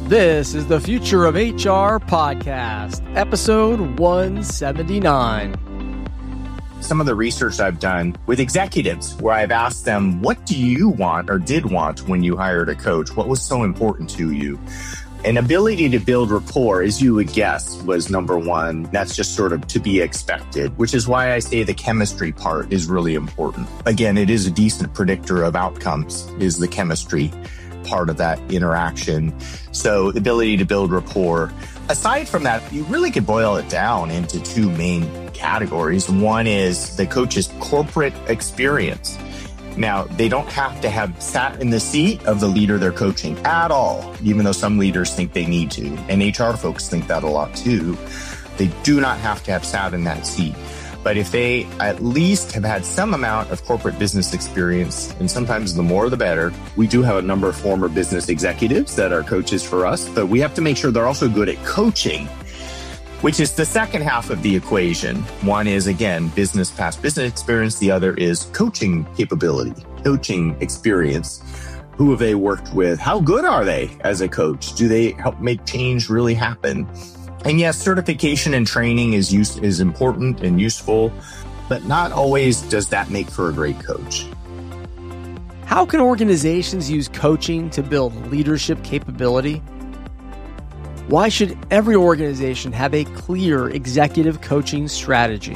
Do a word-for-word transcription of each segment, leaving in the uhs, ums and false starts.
This is the Future of H R podcast, episode one seventy-nine. Some of the research I've done with executives where I've asked them, what do you want or did want when you hired a coach? What was so important to you? An ability to build rapport, as you would guess, was number one. That's just sort of to be expected, which is why I say the chemistry part is really important. Again, it is a decent predictor of outcomes, is the chemistry part of that interaction. So the ability to build rapport. Aside from that, you really could boil it down into two main categories. One is the coach's corporate experience. Now, they don't have to have sat in the seat of the leader they're coaching at all, even though some leaders think they need to. And H R folks think that a lot too. They do not have to have sat in that seat. But if they at least have had some amount of corporate business experience, and sometimes the more the better, we do have a number of former business executives that are coaches for us, but we have to make sure they're also good at coaching, which is the second half of the equation. One is, again, business past business experience. The other is coaching capability, coaching experience. Who have they worked with? How good are they as a coach? Do they help make change really happen? And yes, certification and training is use, is important and useful, but not always does that make for a great coach. How can organizations use coaching to build leadership capability? Why should every organization have a clear executive coaching strategy?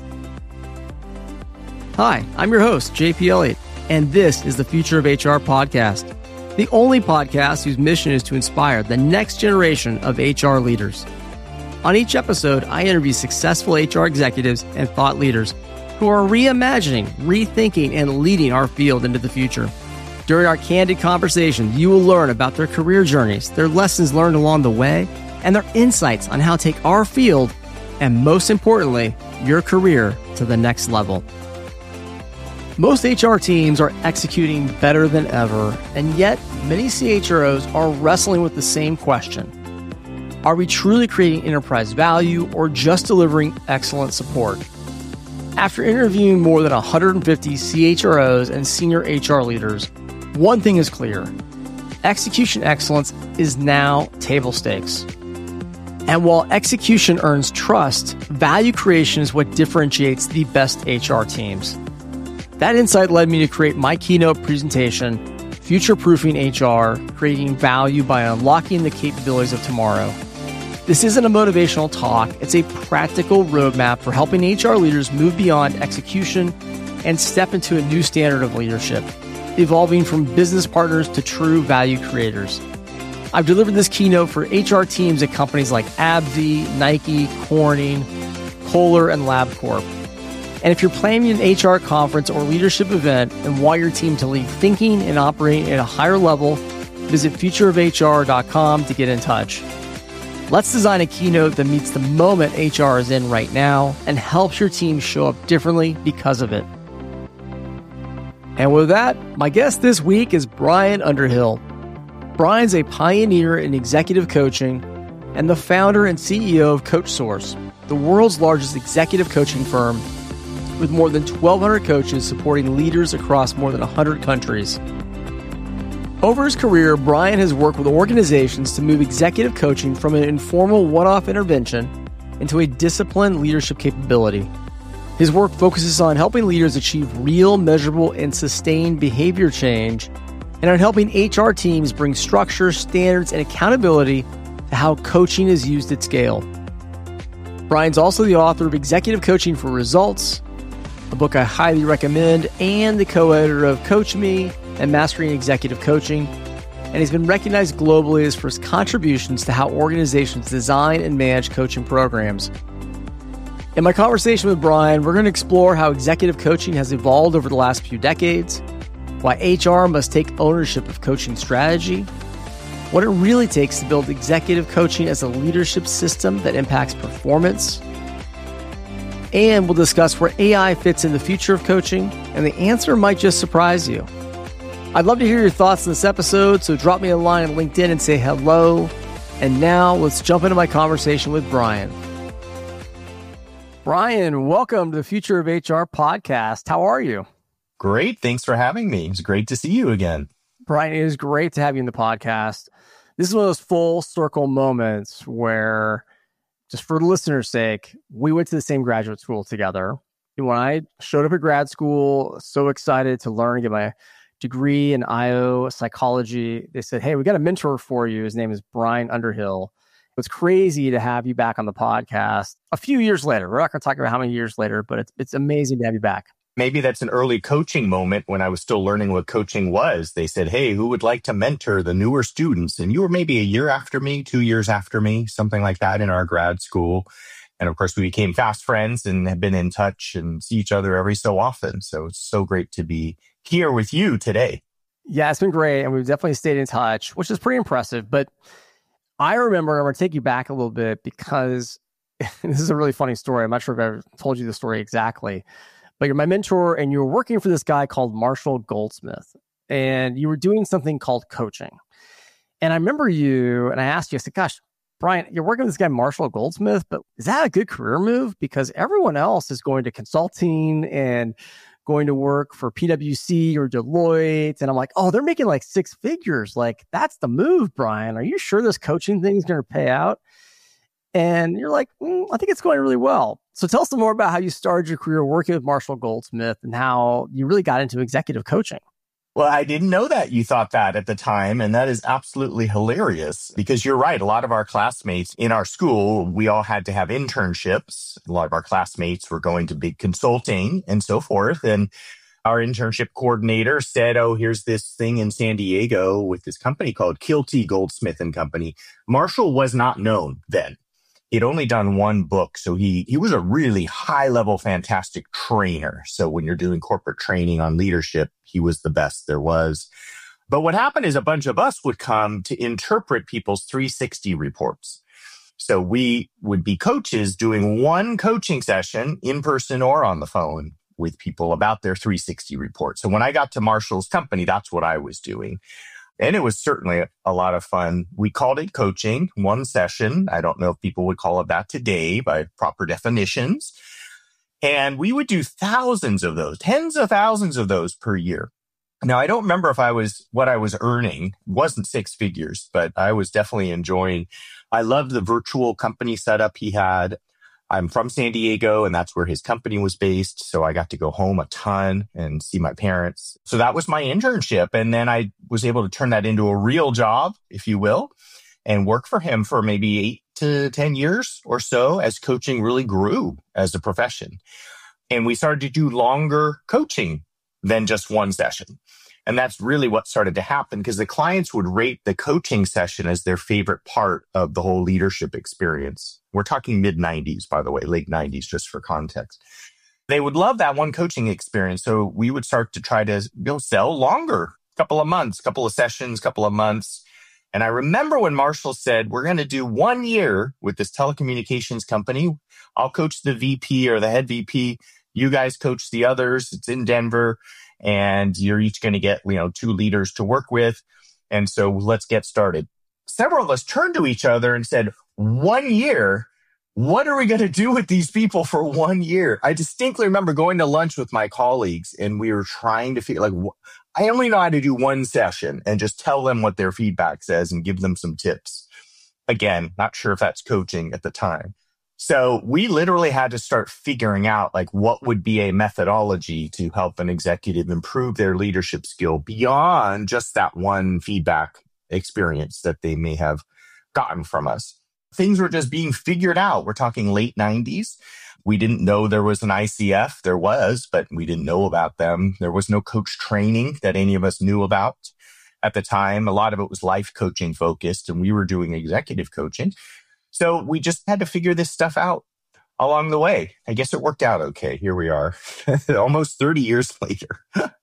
Hi, I'm your host, J P Elliott, and this is the Future of H R podcast, the only podcast whose mission is to inspire the next generation of H R leaders. On each episode, I interview successful H R executives and thought leaders who are reimagining, rethinking, and leading our field into the future. During our candid conversations, you will learn about their career journeys, their lessons learned along the way, and their insights on how to take our field, and most importantly, your career to the next level. Most H R teams are executing better than ever, and yet many C H R Os are wrestling with the same question. Are we truly creating enterprise value or just delivering excellent support? After interviewing more than one hundred fifty C H R Os and senior H R leaders, one thing is clear. Execution excellence is now table stakes. And while execution earns trust, value creation is what differentiates the best H R teams. That insight led me to create my keynote presentation, Future-Proofing H R, Creating Value by Unlocking the Capabilities of Tomorrow. This isn't a motivational talk, it's a practical roadmap for helping H R leaders move beyond execution and step into a new standard of leadership, evolving from business partners to true value creators. I've delivered this keynote for H R teams at companies like AbbVie, Nike, Corning, Kohler, and LabCorp. And if you're planning an H R conference or leadership event and want your team to lead thinking and operating at a higher level, visit future of H R dot com to get in touch. Let's design a keynote that meets the moment H R is in right now and helps your team show up differently because of it. And with that, my guest this week is Brian Underhill. Brian's a pioneer in executive coaching and the founder and C E O of CoachSource, the world's largest executive coaching firm with more than twelve hundred coaches supporting leaders across more than one hundred countries. Over his career, Brian has worked with organizations to move executive coaching from an informal one-off intervention into a disciplined leadership capability. His work focuses on helping leaders achieve real, measurable, and sustained behavior change, and on helping H R teams bring structure, standards, and accountability to how coaching is used at scale. Brian's also the author of Executive Coaching for Results, a book I highly recommend, and the co-editor of Coach Me and Mastering Executive Coaching, and he's been recognized globally as for his contributions to how organizations design and manage coaching programs. In my conversation with Brian, we're going to explore how executive coaching has evolved over the last few decades, why H R must take ownership of coaching strategy, what it really takes to build executive coaching as a leadership system that impacts performance, and we'll discuss where A I fits in the future of coaching, and the answer might just surprise you. I'd love to hear your thoughts on this episode, so drop me a line on LinkedIn and say hello. And now let's jump into my conversation with Brian. Brian, welcome to the Future of H R podcast. How are you? Great. Thanks for having me. It's great to see you again. Brian, it is great to have you in the podcast. This is one of those full circle moments where, just for the listener's sake, we went to the same graduate school together. And when I showed up at grad school, so excited to learn and get my degree in I O psychology, they said, hey, we got a mentor for you. His name is Brian Underhill. It's crazy to have you back on the podcast a few years later. We're not going to talk about how many years later, but it's it's amazing to have you back. Maybe that's an early coaching moment when I was still learning what coaching was. They said, hey, who would like to mentor the newer students? And you were maybe a year after me, two years after me, something like that in our grad school. And of course, we became fast friends and have been in touch and see each other every so often. So it's so great to be here with you today. Yeah, it's been great. And we've definitely stayed in touch, which is pretty impressive. But I remember, I'm going to take you back a little bit because this is a really funny story. I'm not sure if I ever told you the story exactly. But you're my mentor and you were working for this guy called Marshall Goldsmith. And you were doing something called coaching. And I remember you, and I asked you, I said, gosh, Brian, you're working with this guy, Marshall Goldsmith, but is that a good career move? Because everyone else is going to consulting and going to work for P W C or Deloitte. And I'm like, oh, they're making like six figures. Like, that's the move, Brian. Are you sure this coaching thing is going to pay out? And you're like, mm, I think it's going really well. So tell us some more about how you started your career working with Marshall Goldsmith and how you really got into executive coaching. Well, I didn't know that you thought that at the time. And that is absolutely hilarious because you're right. A lot of our classmates in our school, we all had to have internships. A lot of our classmates were going to big consulting and so forth. And our internship coordinator said, oh, here's this thing in San Diego with this company called Kilty Goldsmith and Company. Marshall was not known then. He'd only done one book. So he, he was a really high level, fantastic trainer. So when you're doing corporate training on leadership, he was the best there was. But what happened is a bunch of us would come to interpret people's three sixty reports. So we would be coaches doing one coaching session in person or on the phone with people about their three sixty report. So when I got to Marshall's company, that's what I was doing. And it was certainly a lot of fun. We called it coaching, one session. I don't know if people would call it that today by proper definitions. And we would do thousands of those, tens of thousands of those per year. Now, I don't remember if I was, what I was earning. It wasn't six figures, but I was definitely enjoying. I loved the virtual company setup he had. I'm from San Diego, and that's where his company was based. So I got to go home a ton and see my parents. So that was my internship. And then I was able to turn that into a real job, if you will, and work for him for maybe eight to ten years or so as coaching really grew as a profession. And we started to do longer coaching than just one session. And that's really what started to happen because the clients would rate the coaching session as their favorite part of the whole leadership experience. We're talking mid nineties, by the way, late nineties, just for context. They would love that one coaching experience. So we would start to try to you know, sell longer, couple of months, couple of sessions, couple of months. And I remember when Marshall said, we're going to do one year with this telecommunications company. I'll coach the V P or the head V P. You guys coach the others. It's in Denver. And you're each going to get, you know, two leaders to work with. And so let's get started. Several of us turned to each other and said, one year, what are we going to do with these people for one year? I distinctly remember going to lunch with my colleagues and we were trying to figure like, I only know how to do one session and just tell them what their feedback says and give them some tips. Again, not sure if that's coaching at the time. So we literally had to start figuring out like what would be a methodology to help an executive improve their leadership skill beyond just that one feedback experience that they may have gotten from us. Things were just being figured out. We're talking late nineties. We didn't know there was an I C F. There was, but we didn't know about them. There was no coach training that any of us knew about at the time. A lot of it was life coaching focused, and we were doing executive coaching. So we just had to figure this stuff out along the way. I guess it worked out okay. Here we are, almost thirty years later.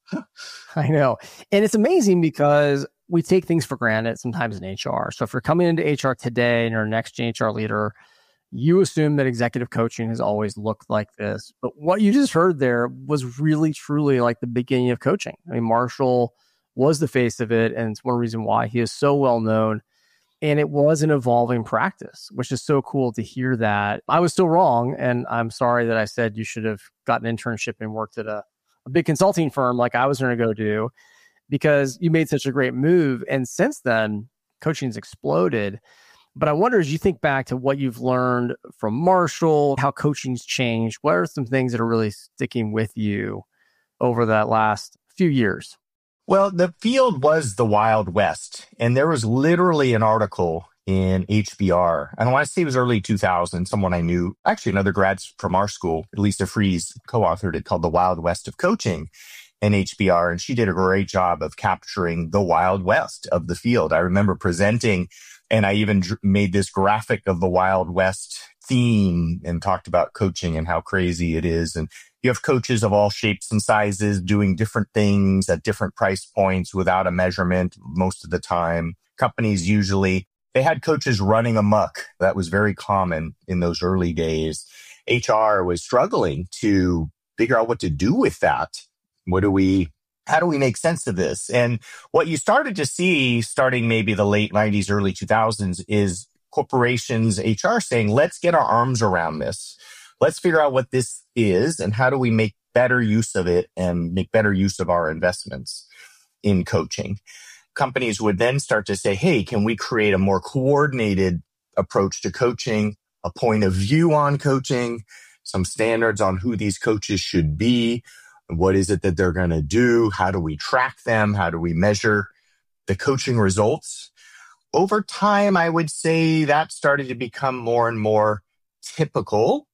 I know. And it's amazing because we take things for granted sometimes in H R. So if you're coming into H R today and you're a next-gen H R leader, you assume that executive coaching has always looked like this. But what you just heard there was really, truly like the beginning of coaching. I mean, Marshall was the face of it, and it's one reason why he is so well known. And it was an evolving practice, which is so cool to hear that. I was still wrong, and I'm sorry that I said you should have gotten an internship and worked at a, a big consulting firm like I was going to go do, because you made such a great move. And since then, coaching's exploded. But I wonder, as you think back to what you've learned from Marshall, how coaching's changed, what are some things that are really sticking with you over that last few years? Well, the field was the Wild West, and there was literally an article in H B R. I don't want to say it was early two thousand, someone I knew, actually another grad from our school, Lisa Fries, co-authored it, called The Wild West of Coaching in H B R. And she did a great job of capturing the Wild West of the field. I remember presenting, and I even dr- made this graphic of the Wild West theme and talked about coaching and how crazy it is. And you have coaches of all shapes and sizes doing different things at different price points without a measurement most of the time. Companies usually, they had coaches running amok. That was very common in those early days. H R was struggling to figure out what to do with that. What do we, how do we make sense of this? And what you started to see starting maybe the late nineties, early two thousands is corporations, H R saying, let's get our arms around this. Let's figure out what this is and how do we make better use of it and make better use of our investments in coaching. Companies would then start to say, hey, can we create a more coordinated approach to coaching, a point of view on coaching, some standards on who these coaches should be, what is it that they're going to do, how do we track them, how do we measure the coaching results. Over time, I would say that started to become more and more typical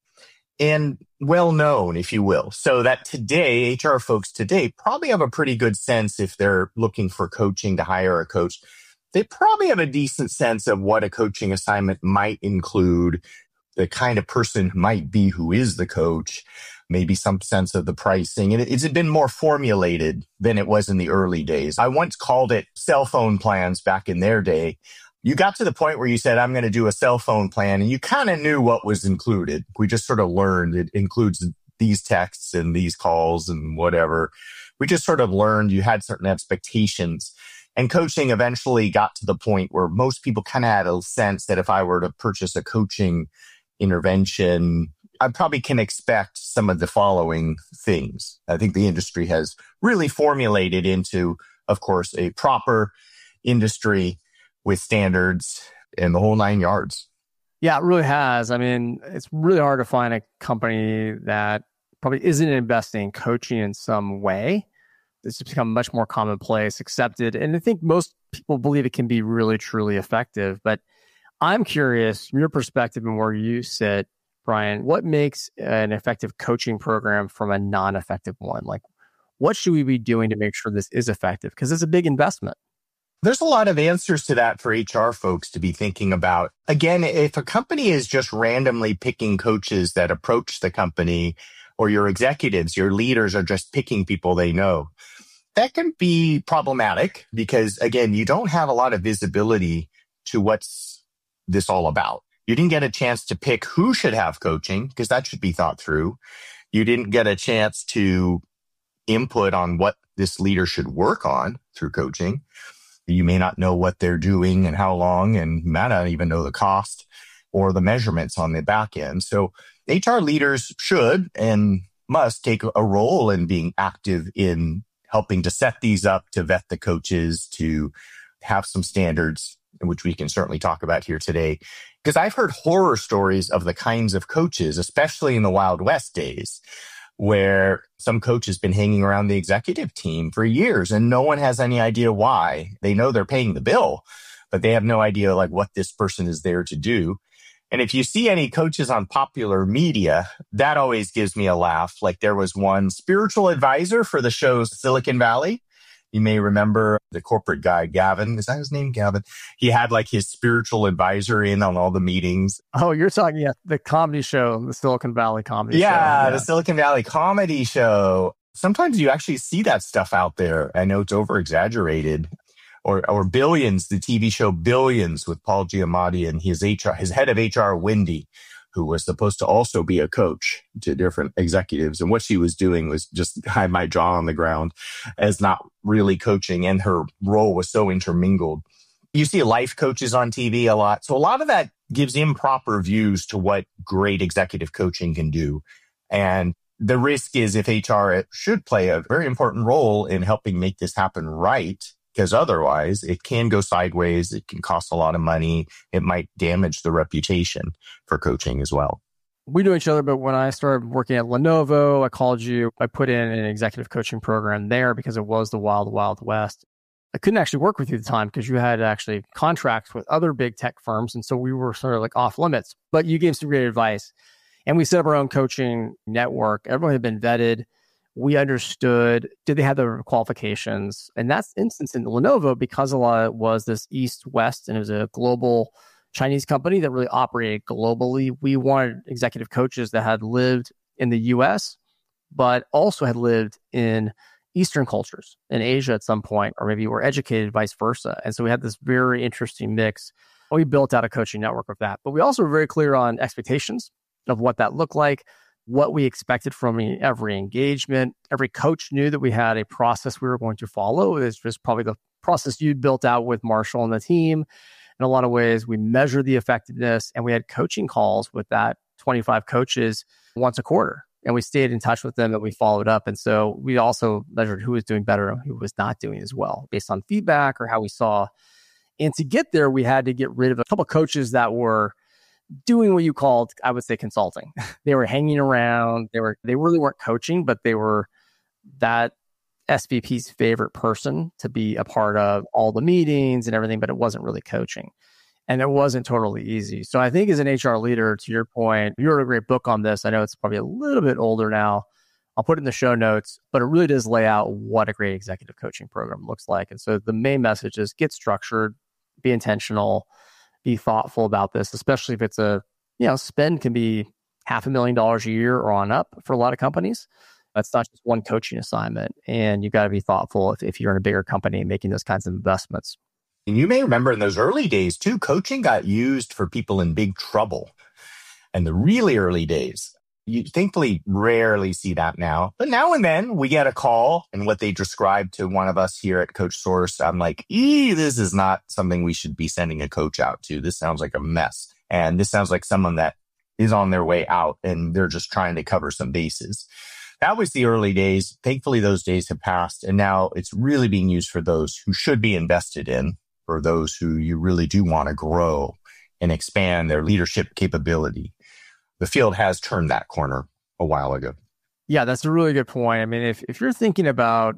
and well-known, if you will. So that today, H R folks today probably have a pretty good sense if they're looking for coaching to hire a coach. They probably have a decent sense of what a coaching assignment might include, the kind of person might be who is the coach, maybe some sense of the pricing. And it's been more formulated than it was in the early days. I once called it cell phone plans back in their day. You got to the point where you said, I'm going to do a cell phone plan, and you kind of knew what was included. We just sort of learned it includes these texts and these calls and whatever. We just sort of learned you had certain expectations. And coaching eventually got to the point where most people kind of had a sense that if I were to purchase a coaching intervention, I probably can expect some of the following things. I think the industry has really formulated into, of course, a proper industry with standards and the whole nine yards. Yeah, it really has. I mean, it's really hard to find a company that probably isn't investing in coaching in some way. It's become much more commonplace, accepted. And I think most people believe it can be really, truly effective. But I'm curious, from your perspective and where you sit, Brian, what makes an effective coaching program from a non-effective one? Like, what should we be doing to make sure this is effective? Because it's a big investment. There's a lot of answers to that for H R folks to be thinking about. Again, if a company is just randomly picking coaches that approach the company, or your executives, your leaders are just picking people they know, that can be problematic because, again, you don't have a lot of visibility to what's this all about. You didn't get a chance to pick who should have coaching because that should be thought through. You didn't get a chance to input on what this leader should work on through coaching. You may not know what they're doing and how long, and might not even know the cost or the measurements on the back end. So H R leaders should and must take a role in being active in helping to set these up, to vet the coaches, to have some standards, which we can certainly talk about here today. Because I've heard horror stories of the kinds of coaches, especially in the Wild West days, where some coach has been hanging around the executive team for years and no one has any idea why. They know they're paying the bill, but they have no idea like what this person is there to do. And if you see any coaches on popular media, that always gives me a laugh. Like there was one spiritual advisor for the show Silicon Valley. You may remember the corporate guy, Gavin. Is that his name, Gavin? He had like his spiritual advisor in on all the meetings. Oh, you're talking, yeah, the comedy show, the Silicon Valley comedy yeah, show. Yeah, the Silicon Valley comedy show. Sometimes you actually see that stuff out there. I know it's over exaggerated. Or, or Billions, the T V show Billions with Paul Giamatti and his H R, his head of H R, Wendy, who was supposed to also be a coach to different executives. And what she was doing was just had my jaw on the ground as not really coaching. And her role was so intermingled. You see life coaches on T V a lot. So a lot of that gives improper views to what great executive coaching can do. And the risk is if H R should play a very important role in helping make this happen right, because otherwise it can go sideways. It can cost a lot of money. It might damage the reputation for coaching as well. We know each other, but when I started working at Lenovo, I called you. I put in an executive coaching program there because it was the wild, wild west. I couldn't actually work with you at the time because you had actually contracts with other big tech firms. And so we were sort of like off limits, but you gave some great advice. And we set up our own coaching network. Everyone had been vetted. We understood, did they have the qualifications? And that's instance in Lenovo, because a lot of it was this East-West, and it was a global Chinese company that really operated globally. We wanted executive coaches that had lived in the U S, but also had lived in Eastern cultures, in Asia at some point, or maybe were educated vice versa. And so we had this very interesting mix. We built out a coaching network of that. But we also were very clear on expectations of what that looked like, what we expected from every engagement. Every coach knew that we had a process we were going to follow. It's just probably the process you'd built out with Marshall and the team. In a lot of ways, we measured the effectiveness, and we had coaching calls with that twenty-five coaches once a quarter. And we stayed in touch with them, and we followed up. And so we also measured who was doing better and who was not doing as well based on feedback or how we saw. And to get there, we had to get rid of a couple of coaches that were doing what you called, I would say, consulting. They were hanging around. They were they really weren't coaching, but they were that S V P's favorite person to be a part of all the meetings and everything, but it wasn't really coaching. And it wasn't totally easy. So I think as an H R leader, to your point, you wrote a great book on this. I know it's probably a little bit older now. I'll put it in the show notes, but it really does lay out what a great executive coaching program looks like. And so the main message is get structured, be intentional, be thoughtful about this, especially if it's a, you know, spend can be half a million dollars a year or on up for a lot of companies. That's not just one coaching assignment. And you've got to be thoughtful if, if you're in a bigger company making those kinds of investments. And you may remember in those early days too, coaching got used for people in big trouble. And the really early days, you thankfully rarely see that now. But now and then we get a call, and what they described to one of us here at Coach Source, I'm like, ee, this is not something we should be sending a coach out to. This sounds like a mess. And this sounds like someone that is on their way out and they're just trying to cover some bases. That was the early days. Thankfully, those days have passed. And now it's really being used for those who should be invested in, for those who you really do want to grow and expand their leadership capability. The field has turned that corner a while ago. Yeah, that's a really good point. I mean, if, if you're thinking about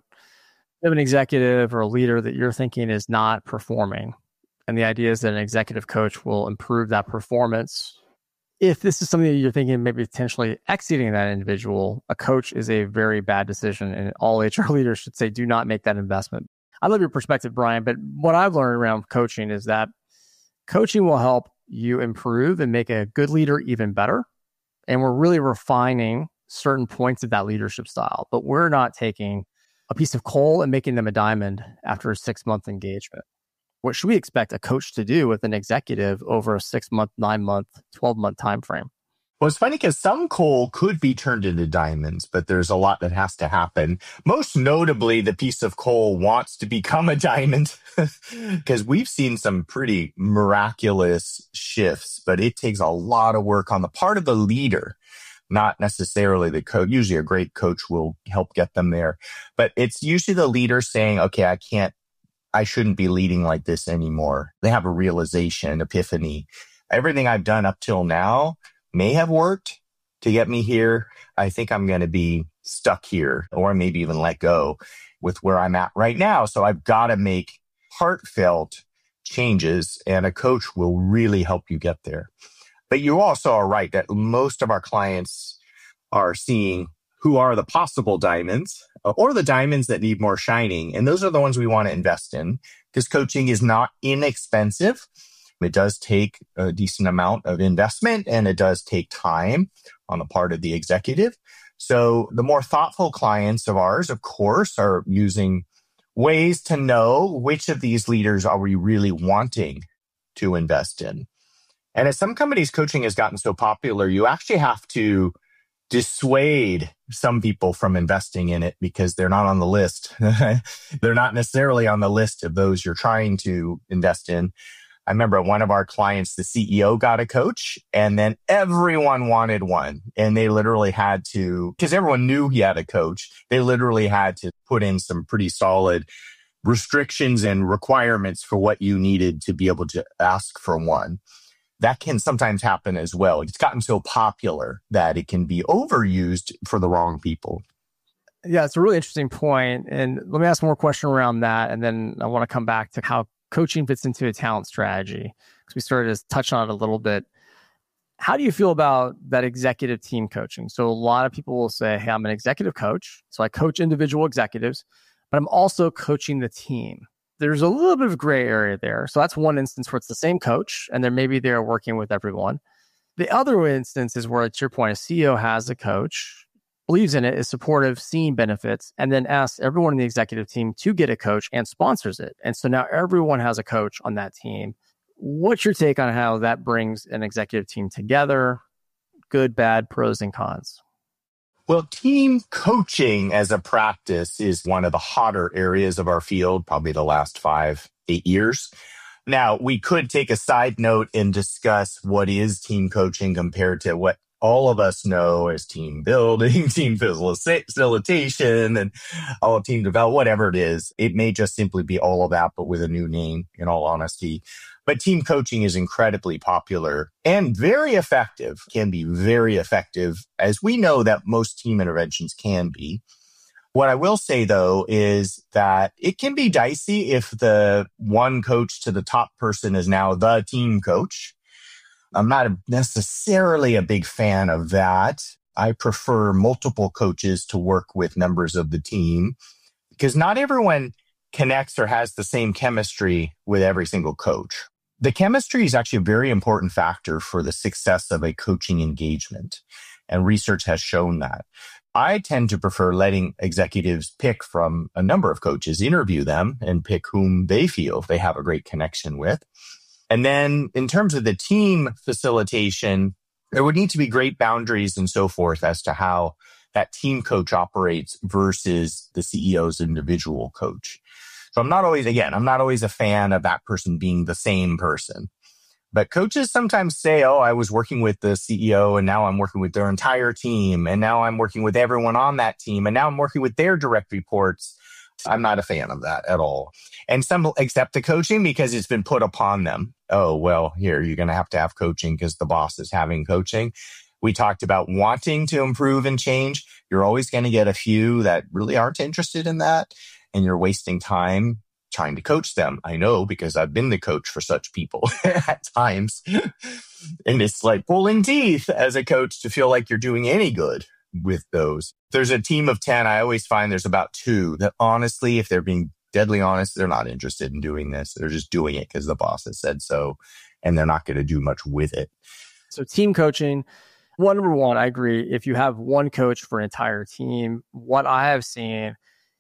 an executive or a leader that you're thinking is not performing, and the idea is that an executive coach will improve that performance. If this is something that you're thinking maybe potentially exiting that individual, a coach is a very bad decision, and all H R leaders should say, do not make that investment. I love your perspective, Brian, but what I've learned around coaching is that coaching will help you improve and make a good leader even better. And we're really refining certain points of that leadership style, but we're not taking a piece of coal and making them a diamond after a six-month engagement. What should we expect a coach to do with an executive over a six-month, nine-month, twelve-month time frame? Well, it's funny because some coal could be turned into diamonds, but there's a lot that has to happen. Most notably, the piece of coal wants to become a diamond because we've seen some pretty miraculous shifts, but it takes a lot of work on the part of the leader, not necessarily the coach. Usually a great coach will help get them there, but it's usually the leader saying, okay, I can't, I shouldn't be leading like this anymore. They have a realization, epiphany. Everything I've done up till now may have worked to get me here. I think I'm going to be stuck here, or maybe even let go with where I'm at right now. So I've got to make heartfelt changes, and a coach will really help you get there. But you also are right that most of our clients are seeing who are the possible diamonds or the diamonds that need more shining. And those are the ones we want to invest in, because coaching is not inexpensive. It does take a decent amount of investment, and it does take time on the part of the executive. So the more thoughtful clients of ours, of course, are using ways to know which of these leaders are we really wanting to invest in. And at some companies, coaching has gotten so popular, you actually have to dissuade some people from investing in it because they're not on the list. They're not necessarily on the list of those you're trying to invest in. I remember one of our clients, the C E O got a coach, and then everyone wanted one. And they literally had to, because everyone knew he had a coach, they literally had to put in some pretty solid restrictions and requirements for what you needed to be able to ask for one. That can sometimes happen as well. It's gotten so popular that it can be overused for the wrong people. Yeah, it's a really interesting point. And let me ask one more question around that. And then I want to come back to how coaching fits into a talent strategy, because we started to touch on it a little bit. How do you feel about that executive team coaching? So a lot of people will say, hey, I'm an executive coach. So I coach individual executives, but I'm also coaching the team. There's a little bit of gray area there. So that's one instance where it's the same coach, and then maybe they're working with everyone. The other instance is where, to your point, a C E O has a coach, believes in it, is supportive, seeing benefits, and then asks everyone in the executive team to get a coach and sponsors it. And so now everyone has a coach on that team. What's your take on how that brings an executive team together? Good, bad, pros and cons? Well, team coaching as a practice is one of the hotter areas of our field, probably the last five, eight years. Now, we could take a side note and discuss what is team coaching compared to what all of us know as team building, team facilitation, and all team development, whatever it is. It may just simply be all of that, but with a new name, in all honesty. But team coaching is incredibly popular and very effective, can be very effective, as we know that most team interventions can be. What I will say, though, is that it can be dicey if the one coach to the top person is now the team coach. I'm not necessarily a big fan of that. I prefer multiple coaches to work with members of the team, because not everyone connects or has the same chemistry with every single coach. The chemistry is actually a very important factor for the success of a coaching engagement, and research has shown that. I tend to prefer letting executives pick from a number of coaches, interview them, and pick whom they feel they have a great connection with. And then in terms of the team facilitation, there would need to be great boundaries and so forth as to how that team coach operates versus the C E O's individual coach. So I'm not always, again, I'm not always a fan of that person being the same person. But coaches sometimes say, oh, I was working with the C E O and now I'm working with their entire team. And now I'm working with everyone on that team. And now I'm working with their direct reports. I'm not a fan of that at all. And some accept the coaching because it's been put upon them. Oh, well, here, you're going to have to have coaching because the boss is having coaching. We talked about wanting to improve and change. You're always going to get a few that really aren't interested in that. And you're wasting time trying to coach them. I know, because I've been the coach for such people at times. And it's like pulling teeth as a coach to feel like you're doing any good with those. There's a team of ten. I always find there's about two that honestly, if they're being deadly honest, they're not interested in doing this. They're just doing it because the boss has said so, and they're not going to do much with it. So team coaching, one, number one, I agree. If you have one coach for an entire team, what I have seen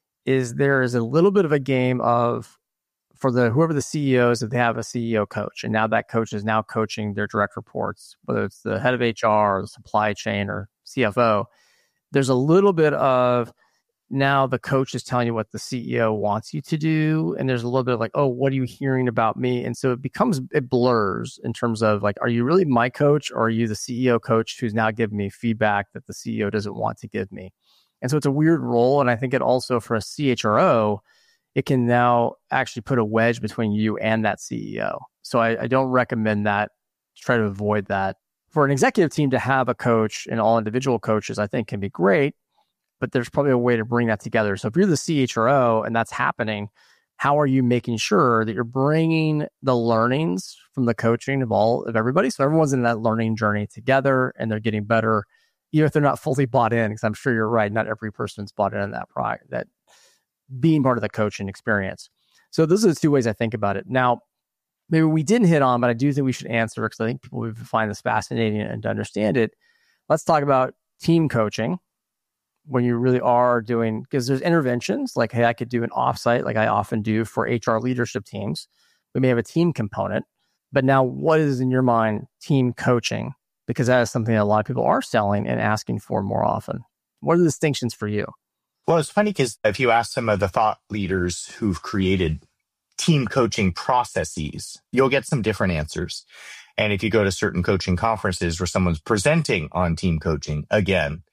is there is a little bit of a game of, for the whoever the C E Os, if they have a C E O coach, and now that coach is now coaching their direct reports, whether it's the head of H R or the supply chain or C F O, there's a little bit of now the coach is telling you what the C E O wants you to do. And there's a little bit of like, oh, what are you hearing about me? And so it becomes, it blurs in terms of like, are you really my coach, or are you the C E O coach who's now giving me feedback that the C E O doesn't want to give me? And so it's a weird role. And I think it also, for a C H R O, it can now actually put a wedge between you and that C E O. So I, I don't recommend that. Try to avoid that. For an executive team to have a coach and all individual coaches, I think can be great, but there's probably a way to bring that together. So if you're the C H R O and that's happening, how are you making sure that you're bringing the learnings from the coaching of all of everybody? So everyone's in that learning journey together and they're getting better, even if they're not fully bought in, because I'm sure you're right. Not every person's bought in that product, that being part of the coaching experience. So those are the two ways I think about it. Now, maybe we didn't hit on, but I do think we should answer, because I think people would find this fascinating and to understand it. Let's talk about team coaching when you really are doing, because there's interventions like, hey, I could do an offsite like I often do for H R leadership teams. We may have a team component, but now what is in your mind team coaching? Because that is something that a lot of people are selling and asking for more often. What are the distinctions for you? Well, it's funny because if you ask some of the thought leaders who've created team coaching processes, you'll get some different answers. And if you go to certain coaching conferences where someone's presenting on team coaching, again,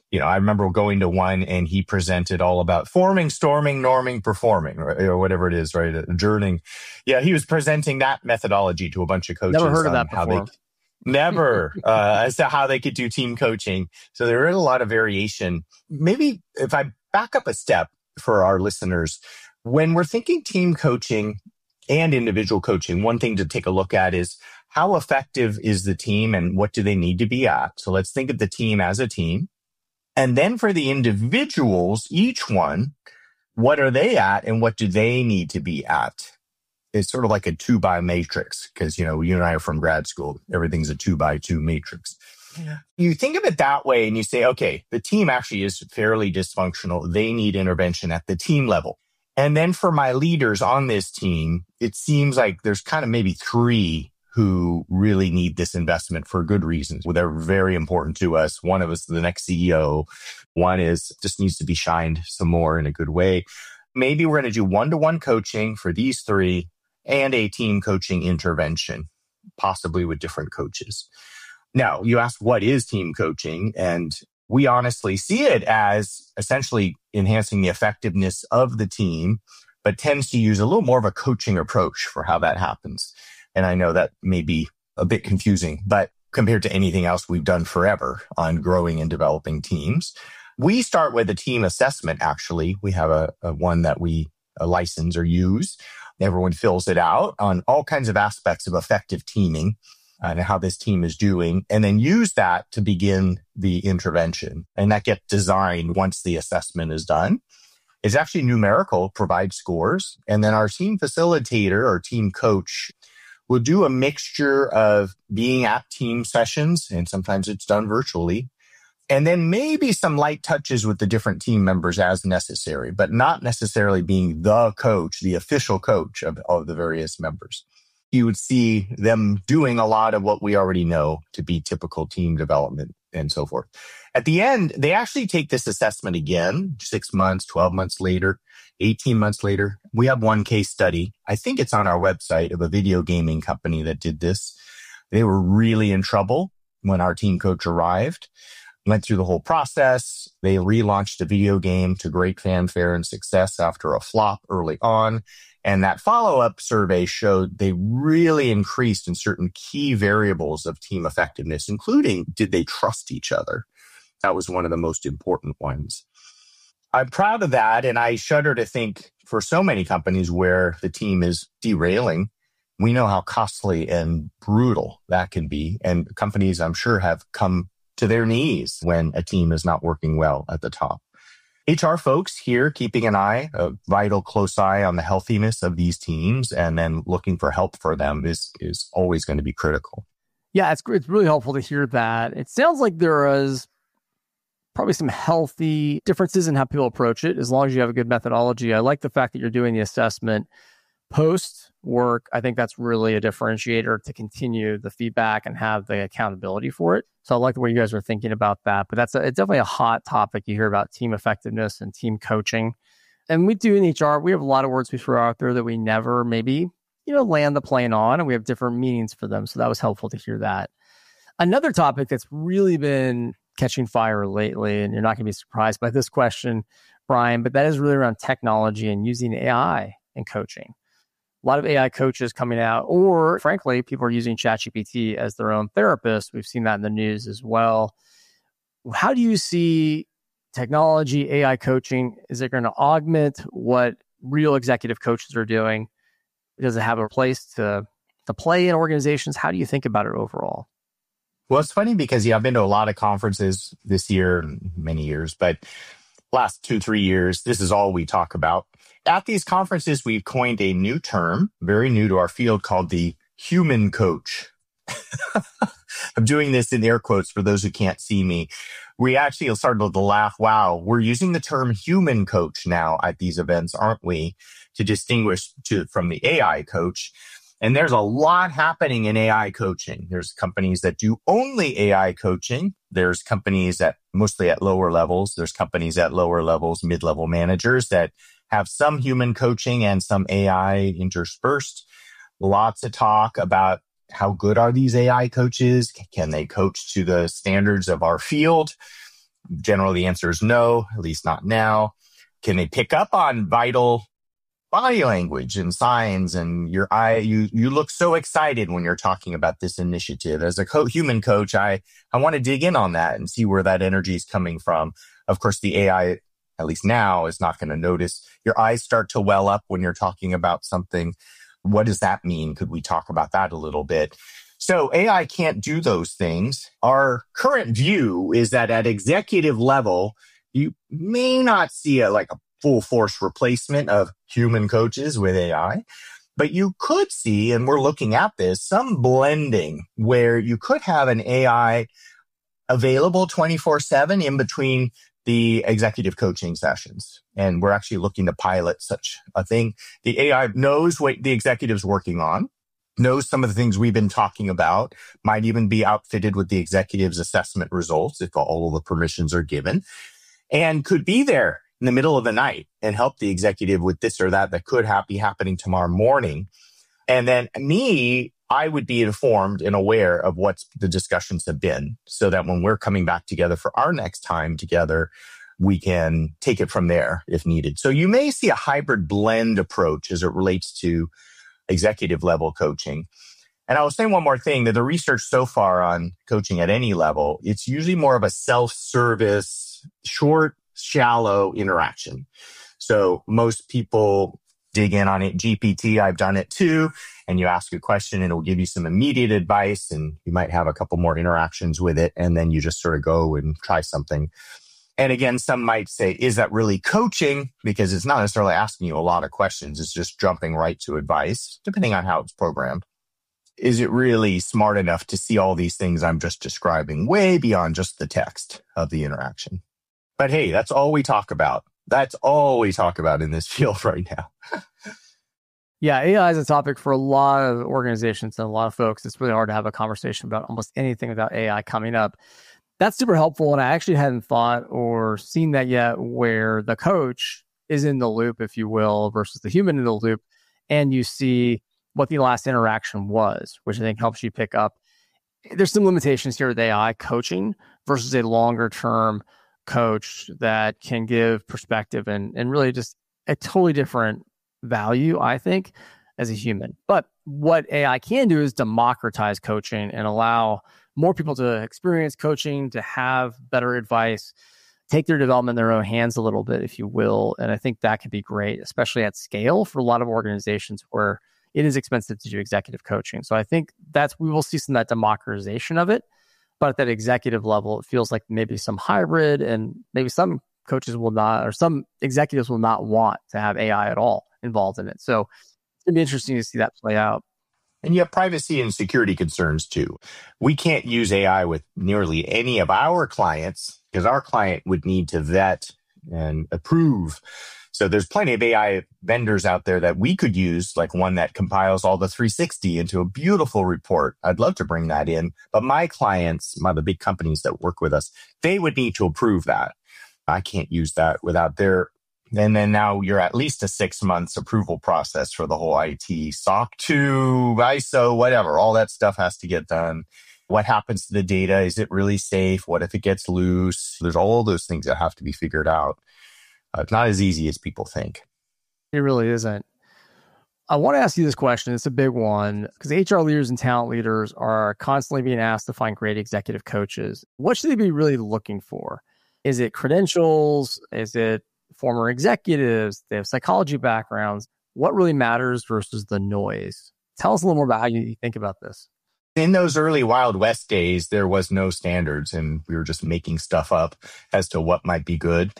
You know, I remember going to one and he presented all about forming, storming, norming, performing, right? Or whatever it is, right? Adjourning. Yeah, he was presenting that methodology to a bunch of coaches. Never heard of that before. They, never, uh, as to how they could do team coaching. So there is a lot of variation. Maybe if I back up a step for our listeners, when we're thinking team coaching and individual coaching, one thing to take a look at is how effective is the team and what do they need to be at? So let's think of the team as a team. And then for the individuals, each one, what are they at and what do they need to be at? It's sort of like a two by matrix because, you know, you and I are from grad school. Everything's a two by two matrix. Yeah. You think of it that way and you say, okay, the team actually is fairly dysfunctional. They need intervention at the team level. And then for my leaders on this team, it seems like there's kind of maybe three who really need this investment for good reasons. Well, they're very important to us. One of us, the next C E O. One is just needs to be shined some more in a good way. Maybe we're going to do one-to-one coaching for these three and a team coaching intervention, possibly with different coaches. Now, you asked what is team coaching? And we honestly see it as essentially enhancing the effectiveness of the team, but tends to use a little more of a coaching approach for how that happens. And I know that may be a bit confusing, but compared to anything else we've done forever on growing and developing teams, we start with a team assessment. Actually, we have a, a one that we a license or use. Everyone fills it out on all kinds of aspects of effective teaming and how this team is doing, and then use that to begin the intervention. And that gets designed once the assessment is done. It's actually numerical, provide scores. And then our team facilitator or team coach will do a mixture of being at team sessions, and sometimes it's done virtually, and then maybe some light touches with the different team members as necessary, but not necessarily being the coach, the official coach of, of the various members. You would see them doing a lot of what we already know to be typical team development and so forth. At the end, they actually take this assessment again, six months, twelve months later, eighteen months later. We have one case study. I think it's on our website of a video gaming company that did this. They were really in trouble when our team coach arrived, went through the whole process. They relaunched a video game to great fanfare and success after a flop early on. And that follow-up survey showed they really increased in certain key variables of team effectiveness, including did they trust each other? That was one of the most important ones. I'm proud of that, and I shudder to think for so many companies where the team is derailing, we know how costly and brutal that can be. And companies, I'm sure, have come to their knees when a team is not working well at the top. H R folks here keeping an eye, a vital close eye on the healthiness of these teams, and then looking for help for them is, is always going to be critical. Yeah, it's it's really helpful to hear that. It sounds like there is probably some healthy differences in how people approach it, as long as you have a good methodology. I like the fact that you're doing the assessment post work. I think that's really a differentiator to continue the feedback and have the accountability for it. So I like the way you guys are thinking about that. But that's a, it's definitely a hot topic. You hear about team effectiveness and team coaching. And we do in H R, we have a lot of words we throw out there that we never maybe, you know, land the plane on, and we have different meanings for them. So that was helpful to hear that. Another topic that's really been catching fire lately, and you're not going to be surprised by this question, Brian, but that is really around technology and using A I in coaching. A lot of A I coaches coming out, or frankly, people are using ChatGPT as their own therapist. We've seen that in the news as well. How do you see technology, A I coaching? Is it going to augment what real executive coaches are doing? Does it have a place to, to play in organizations? How do you think about it overall? Well, it's funny because, yeah, I've been to a lot of conferences this year, many years, but last two, three years, this is all we talk about. At these conferences, we've coined a new term, very new to our field, called the human coach. I'm doing this in air quotes for those who can't see me. We actually started to laugh. Wow, we're using the term human coach now at these events, aren't we? To distinguish to, from the A I coach. And there's a lot happening in A I coaching. There's companies that do only A I coaching. There's companies that mostly at lower levels. There's companies at lower levels, mid-level managers that have some human coaching and some A I interspersed. Lots of talk about how good are these A I coaches? Can they coach to the standards of our field? Generally, the answer is no, at least not now. Can they pick up on vital body language and signs and your eye? You you look so excited when you're talking about this initiative. As a co- human coach, I, I want to dig in on that and see where that energy is coming from. Of course, the A I, at least now, is not going to notice. Your eyes start to well up when you're talking about something. What does that mean? Could we talk about that a little bit? So A I can't do those things. Our current view is that at executive level, you may not see a like a full force replacement of human coaches with A I, but you could see, and we're looking at this, some blending where you could have an A I available twenty-four seven in between the executive coaching sessions. And we're actually looking to pilot such a thing. The A I knows what the executive's working on, knows some of the things we've been talking about, might even be outfitted with the executive's assessment results if all of the permissions are given, and could be there in the middle of the night and help the executive with this or that that could ha- be happening tomorrow morning. And then me, I would be informed and aware of what the discussions have been so that when we're coming back together for our next time together, we can take it from there if needed. So you may see a hybrid blend approach as it relates to executive level coaching. And I will say one more thing, that the research so far on coaching at any level, it's usually more of a self-service, short, shallow interaction. So most people dig in on it. G P T, I've done it too. And you ask a question and it will give you some immediate advice and you might have a couple more interactions with it. And then you just sort of go and try something. And again, some might say, is that really coaching? Because it's not necessarily asking you a lot of questions. It's just jumping right to advice, depending on how it's programmed. Is it really smart enough to see all these things I'm just describing way beyond just the text of the interaction? But hey, that's all we talk about. That's all we talk about in this field right now. Yeah, A I is a topic for a lot of organizations and a lot of folks. It's really hard to have a conversation about almost anything without A I coming up. That's super helpful. And I actually hadn't thought or seen that yet, where the coach is in the loop, if you will, versus the human in the loop. And you see what the last interaction was, which I think helps you pick up. There's some limitations here with A I coaching versus a longer term coach that can give perspective and, and really just a totally different value, I think, as a human. But what A I can do is democratize coaching and allow more people to experience coaching, to have better advice, take their development in their own hands a little bit, if you will. And I think that could be great, especially at scale for a lot of organizations where it is expensive to do executive coaching. So I think that's, we will see some of that democratization of it. But at that executive level, it feels like maybe some hybrid, and maybe some coaches will not, or some executives will not want to have A I at all involved in it. So it's going to be interesting to see that play out. And you have privacy and security concerns too. We can't use A I with nearly any of our clients because our client would need to vet and approve. So there's plenty of A I vendors out there that we could use, like one that compiles all the three sixty into a beautiful report. I'd love to bring that in. But my clients, my the big companies that work with us, they would need to approve that. I can't use that without their. And then now you're at least a six months approval process for the whole I T, S O C two, I S O, whatever. All that stuff has to get done. What happens to the data? Is it really safe? What if it gets loose? There's all those things that have to be figured out. Uh, it's not as easy as people think. It really isn't. I want to ask you this question. It's a big one because H R leaders and talent leaders are constantly being asked to find great executive coaches. What should they be really looking for? Is it credentials? Is it former executives? They have psychology backgrounds. What really matters versus the noise? Tell us a little more about how you think about this. In those early Wild West days, there was no standards and we were just making stuff up as to what might be good.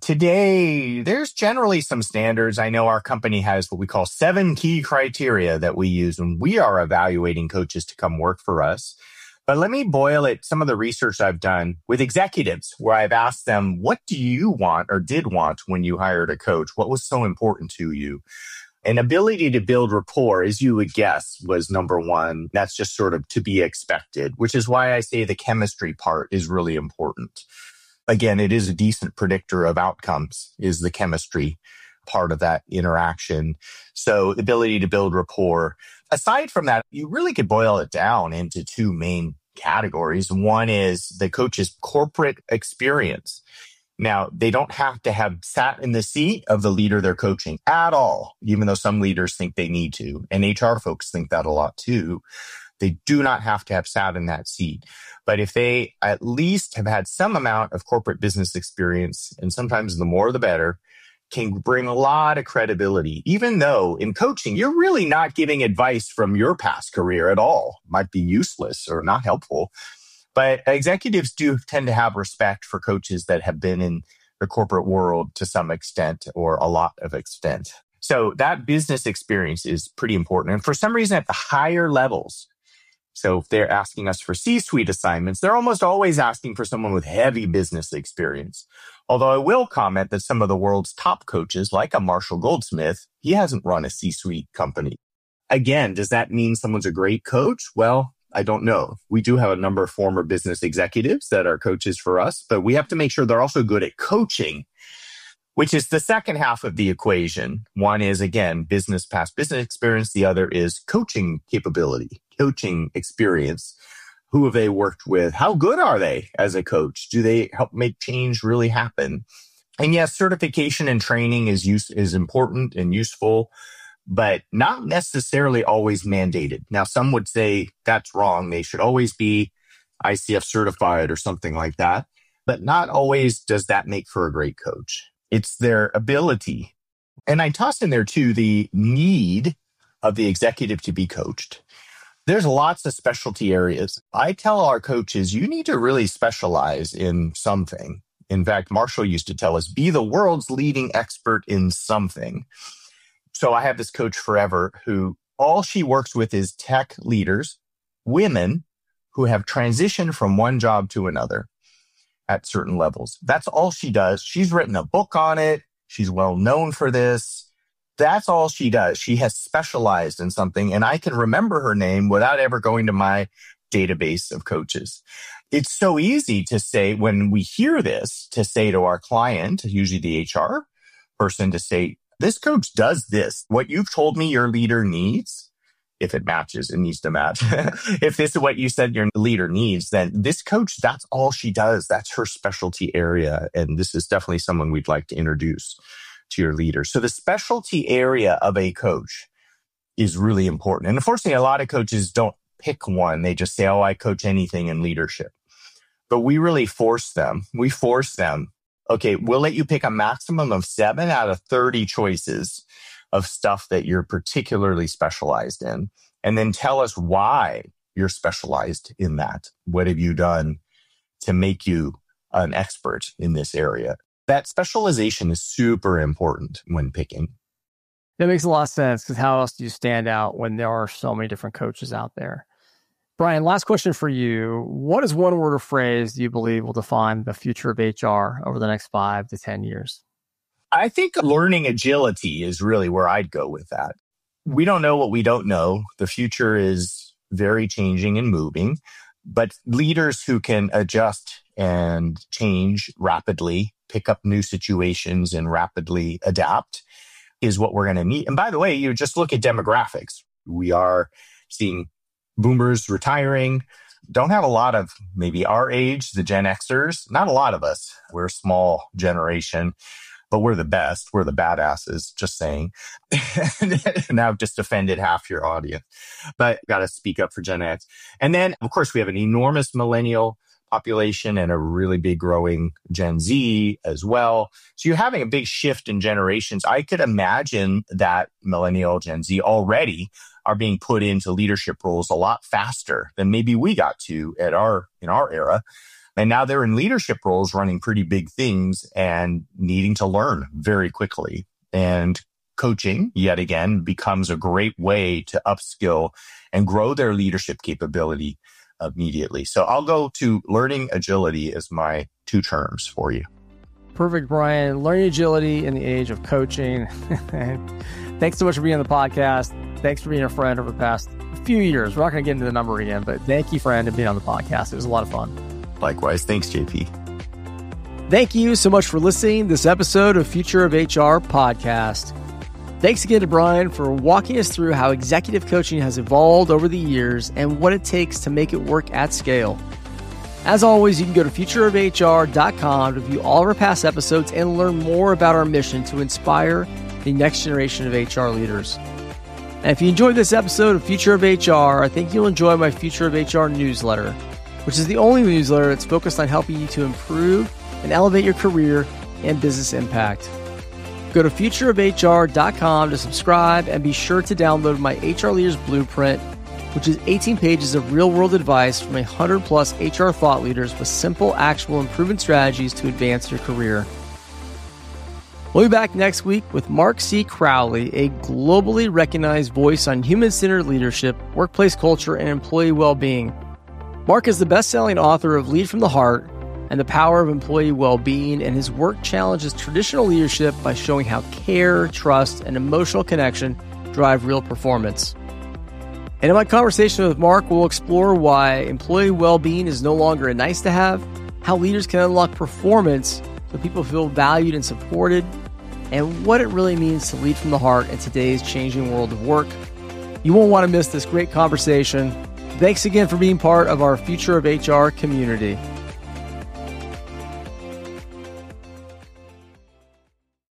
Today, there's generally some standards. I know our company has what we call seven key criteria that we use when we are evaluating coaches to come work for us. But let me boil it, some of the research I've done with executives where I've asked them, what do you want or did want when you hired a coach? What was so important to you? An ability to build rapport, as you would guess, was number one. That's just sort of to be expected, which is why I say the chemistry part is really important. Again, it is a decent predictor of outcomes, is the chemistry part of that interaction. So the ability to build rapport. Aside from that, you really could boil it down into two main categories. One is the coach's corporate experience. Now, they don't have to have sat in the seat of the leader they're coaching at all, even though some leaders think they need to. And H R folks think that a lot too. They do not have to have sat in that seat. But if they at least have had some amount of corporate business experience, and sometimes the more the better, can bring a lot of credibility, even though in coaching, you're really not giving advice from your past career at all. Might be useless or not helpful. But executives do tend to have respect for coaches that have been in the corporate world to some extent or a lot of extent. So that business experience is pretty important. And for some reason at the higher levels, so if they're asking us for C-suite assignments, they're almost always asking for someone with heavy business experience. Although I will comment that some of the world's top coaches, like a Marshall Goldsmith, he hasn't run a C-suite company. Again, does that mean someone's a great coach? Well, I don't know. We do have a number of former business executives that are coaches for us, but we have to make sure they're also good at coaching, which is the second half of the equation. One is, again, business past business experience. The other is coaching capability, coaching experience. Who have they worked with? How good are they as a coach? Do they help make change really happen? And yes, certification and training is use, is important and useful, but not necessarily always mandated. Now, some would say that's wrong. They should always be I C F certified or something like that. But not always does that make for a great coach. It's their ability. And I tossed in there too the need of the executive to be coached. There's lots of specialty areas. I tell our coaches, you need to really specialize in something. In fact, Marshall used to tell us, be the world's leading expert in something. So I have this coach forever who all she works with is tech leaders, women who have transitioned from one job to another at certain levels. That's all she does. She's written a book on it. She's well known for this. That's all she does. She has specialized in something, and I can remember her name without ever going to my database of coaches. It's so easy to say when we hear this, to say to our client, usually the H R person, to say, this coach does this. What you've told me your leader needs, if it matches, it needs to match. If this is what you said your leader needs, then this coach, that's all she does. That's her specialty area. And this is definitely someone we'd like to introduce to your leader. So the specialty area of a coach is really important. And unfortunately, a lot of coaches don't pick one. They just say, oh, I coach anything in leadership. But we really force them. We force them. Okay, we'll let you pick a maximum of seven out of thirty choices of stuff that you're particularly specialized in. And then tell us why you're specialized in that. What have you done to make you an expert in this area? That specialization is super important when picking. That makes a lot of sense, because how else do you stand out when there are so many different coaches out there? Brian, last question for you. What is one word or phrase do you believe will define the future of H R over the next five to ten years? I think learning agility is really where I'd go with that. We don't know what we don't know. The future is very changing and moving, but leaders who can adjust and change rapidly, pick up new situations and rapidly adapt is what we're going to need. And by the way, you just look at demographics. We are seeing boomers retiring. Don't have a lot of maybe our age, the Gen Xers, not a lot of us. We're a small generation, but we're the best. We're the badasses, just saying. Now I've just offended half your audience, but got to speak up for Gen X. And then, of course, we have an enormous millennial population and a really big growing Gen Z as well. So you're having a big shift in generations. I could imagine that millennial Gen Z already are being put into leadership roles a lot faster than maybe we got to at our in our era. And now they're in leadership roles running pretty big things and needing to learn very quickly. And coaching, yet again, becomes a great way to upskill and grow their leadership capability immediately. So I'll go to learning agility as my two terms for you. Perfect, Brian. Learning agility in the age of coaching. Thanks so much for being on the podcast. Thanks for being a friend over the past few years. We're not going to get into the number again, but thank you, friend, for being on the podcast. It was a lot of fun. Likewise. Thanks, J P. Thank you so much for listening to this episode of Future of H R podcast. Thanks again to Brian for walking us through how executive coaching has evolved over the years and what it takes to make it work at scale. As always, you can go to future of H R dot com to view all of our past episodes and learn more about our mission to inspire the next generation of H R leaders. And if you enjoyed this episode of Future of H R, I think you'll enjoy my Future of H R newsletter, which is the only newsletter that's focused on helping you to improve and elevate your career and business impact. Go to future of H R dot com to subscribe and be sure to download my H R Leaders Blueprint, which is eighteen pages of real-world advice from one hundred plus H R thought leaders with simple, actual improvement strategies to advance your career. We'll be back next week with Mark C. Crowley, a globally recognized voice on human-centered leadership, workplace culture, and employee well-being. Mark is the best-selling author of Lead from the Heart and the Power of Employee Well-Being, and his work challenges traditional leadership by showing how care, trust, and emotional connection drive real performance. And in my conversation with Mark, we'll explore why employee well-being is no longer a nice-to-have, how leaders can unlock performance so people feel valued and supported, and what it really means to lead from the heart in today's changing world of work. You won't want to miss this great conversation. Thanks again for being part of our Future of H R community.